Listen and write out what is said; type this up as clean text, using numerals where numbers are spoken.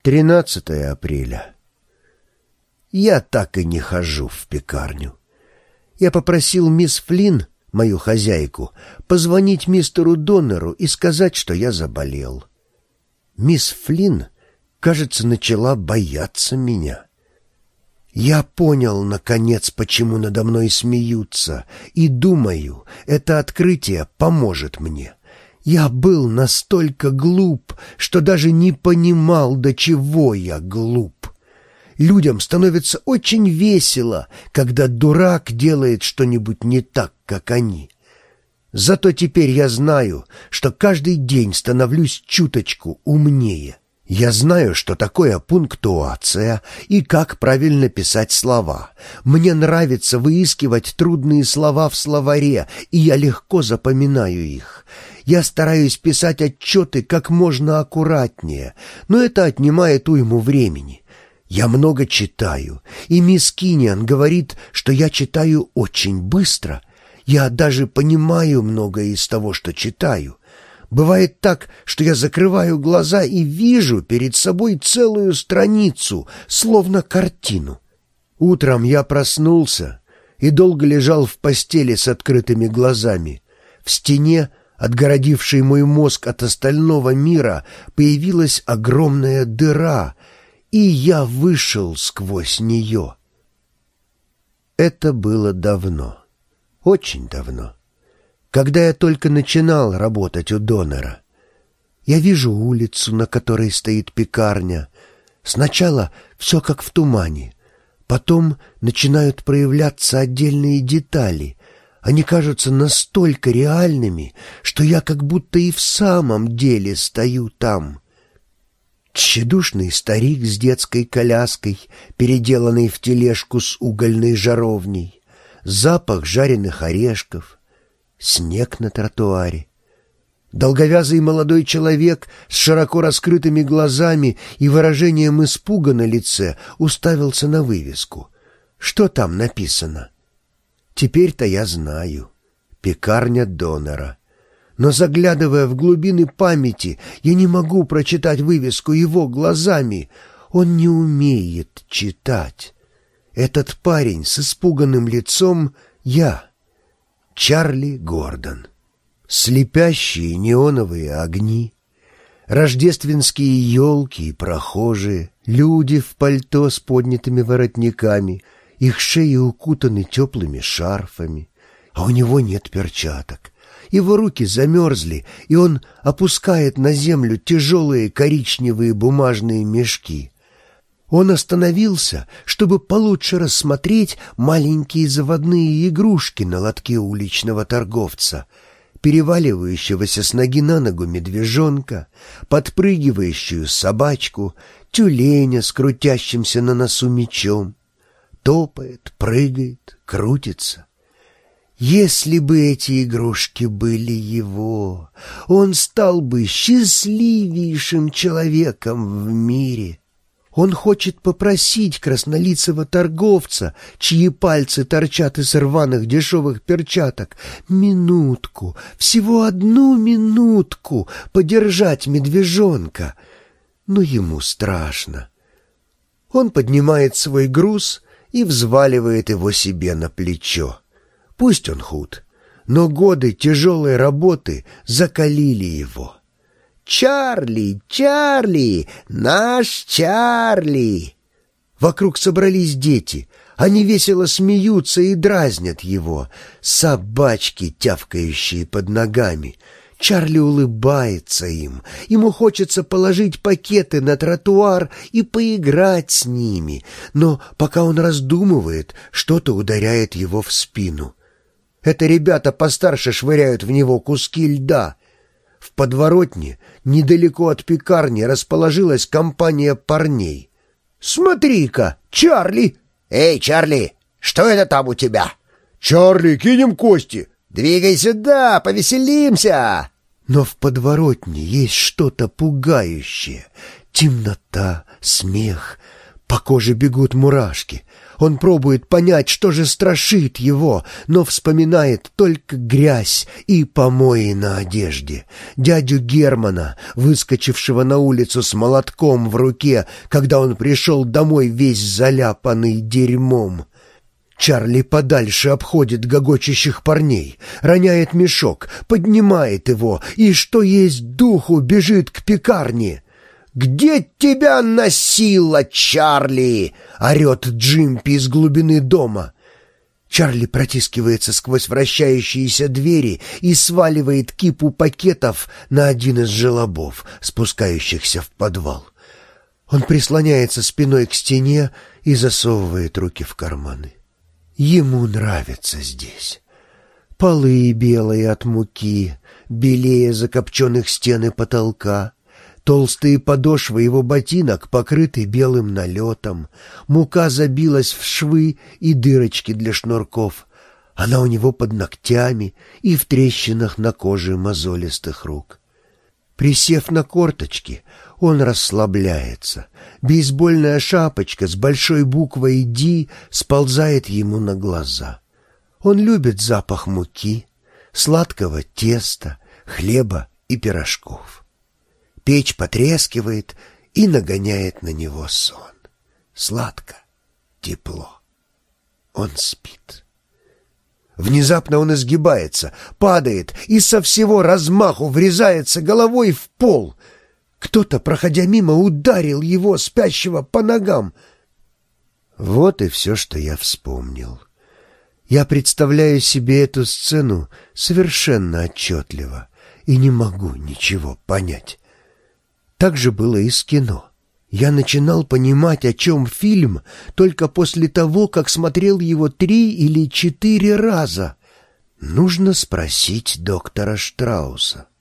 13 апреля. Я так и не хожу в пекарню. Я попросил мисс Флинн, мою хозяйку, позвонить мистеру Доннеру и сказать, что я заболел. Мисс Флинн, кажется, начала бояться меня. Я понял, наконец, почему надо мной смеются, и думаю, это открытие поможет мне. Я был настолько глуп, что даже не понимал, до чего я глуп. Людям становится очень весело, когда дурак делает что-нибудь не так, как они. Зато теперь я знаю, что каждый день становлюсь чуточку умнее. Я знаю, что такое пунктуация и как правильно писать слова. Мне нравится выискивать трудные слова в словаре, и я легко запоминаю их. Я стараюсь писать отчеты как можно аккуратнее, но это отнимает уйму времени. Я много читаю, и мисс Кинниан говорит, что я читаю очень быстро. Я даже понимаю многое из того, что читаю. Бывает так, что я закрываю глаза и вижу перед собой целую страницу, словно картину. Утром я проснулся и долго лежал в постели с открытыми глазами. В стене, отгородившей мой мозг от остального мира, появилась огромная дыра, и я вышел сквозь нее. Это было давно, очень давно, когда я только начинал работать у Доннера. Я вижу улицу, на которой стоит пекарня. Сначала все как в тумане, потом начинают проявляться отдельные детали. Они кажутся настолько реальными, что я как будто и в самом деле стою там. Тщедушный старик с детской коляской, переделанный в тележку с угольной жаровней, запах жареных орешков, снег на тротуаре. Долговязый молодой человек с широко раскрытыми глазами и выражением испуга на лице уставился на вывеску. Что там написано? Теперь-то я знаю. Пекарня Доннера. Но, заглядывая в глубины памяти, я не могу прочитать вывеску его глазами. Он не умеет читать. Этот парень с испуганным лицом — я, Чарли Гордон. Слепящие неоновые огни, рождественские елки и прохожие, люди в пальто с поднятыми воротниками, их шеи укутаны теплыми шарфами, а у него нет перчаток. Его руки замерзли, и он опускает на землю тяжелые коричневые бумажные мешки. Он остановился, чтобы получше рассмотреть маленькие заводные игрушки на лотке уличного торговца, переваливающегося с ноги на ногу медвежонка, подпрыгивающую собачку, тюленя с крутящимся на носу мечом. Топает, прыгает, крутится. Если бы эти игрушки были его, он стал бы счастливейшим человеком в мире. Он хочет попросить краснолицего торговца, чьи пальцы торчат из рваных дешевых перчаток, минутку, всего одну минутку подержать медвежонка. Но ему страшно. Он поднимает свой груз и взваливает его себе на плечо. Пусть он худ, но годы тяжелой работы закалили его. «Чарли, Чарли, наш Чарли!» Вокруг собрались дети. Они весело смеются и дразнят его. Собачки, тявкающие под ногами. Чарли улыбается им. Ему хочется положить пакеты на тротуар и поиграть с ними. Но пока он раздумывает, что-то ударяет его в спину. Это ребята постарше швыряют в него куски льда. В подворотне, недалеко от пекарни, расположилась компания парней. «Смотри-ка, Чарли!» «Эй, Чарли, что это там у тебя?» «Чарли, кинем кости!» «Двигай сюда, повеселимся!» Но в подворотне есть что-то пугающее. Темнота, смех, По коже бегут мурашки. Он пробует понять, что же страшит его, но вспоминает только грязь и помои на одежде. Дядю Германа, выскочившего на улицу с молотком в руке, когда он пришел домой весь заляпанный дерьмом. Чарли подальше обходит гогочущих парней, роняет мешок, поднимает его и, что есть духу, бежит к пекарне. «Где тебя носило, Чарли?» — орет Джимпи из глубины дома. Чарли протискивается сквозь вращающиеся двери и сваливает кипу пакетов на один из желобов, спускающихся в подвал. Он прислоняется спиной к стене и засовывает руки в карманы. Ему нравится здесь. Полы белые от муки, белее закопченных стен и потолка. Толстые подошвы его ботинок покрыты белым налетом. Мука забилась в швы и дырочки для шнурков. Она у него под ногтями и в трещинах на коже мозолистых рук. Присев на корточки, он расслабляется. Бейсбольная шапочка с большой буквой «Д» сползает ему на глаза. Он любит запах муки, сладкого теста, хлеба и пирожков. Печь потрескивает и нагоняет на него сон. Сладко, тепло. Он спит. Внезапно он изгибается, падает и со всего размаху врезается головой в пол. Кто-то, проходя мимо, ударил его, спящего, по ногам. Вот и все, что я вспомнил. Я представляю себе эту сцену совершенно отчетливо и не могу ничего понять. Так же было и с кино. Я начинал понимать, о чем фильм, только после того, как смотрел его 3 или 4 раза. Нужно спросить доктора Штрауса.